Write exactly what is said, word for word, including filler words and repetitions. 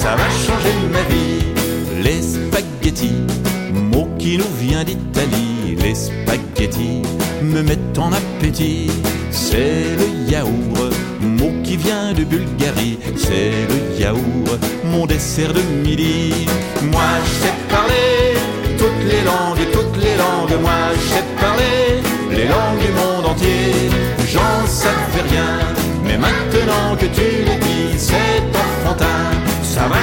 ça va changer ma vie. Les spaghettis, mot qui nous vient d'Italie. Les spaghettis me mettent en appétit. C'est le yaourt, mot qui vient de Bulgarie. C'est le yaourt, mon dessert de midi. Moi je sais parler toutes les langues, toutes les langues. Moi je sais parler les langues du monde entier. J'en savais rien, mais maintenant que tu le dis, c'est enfantin. Ça va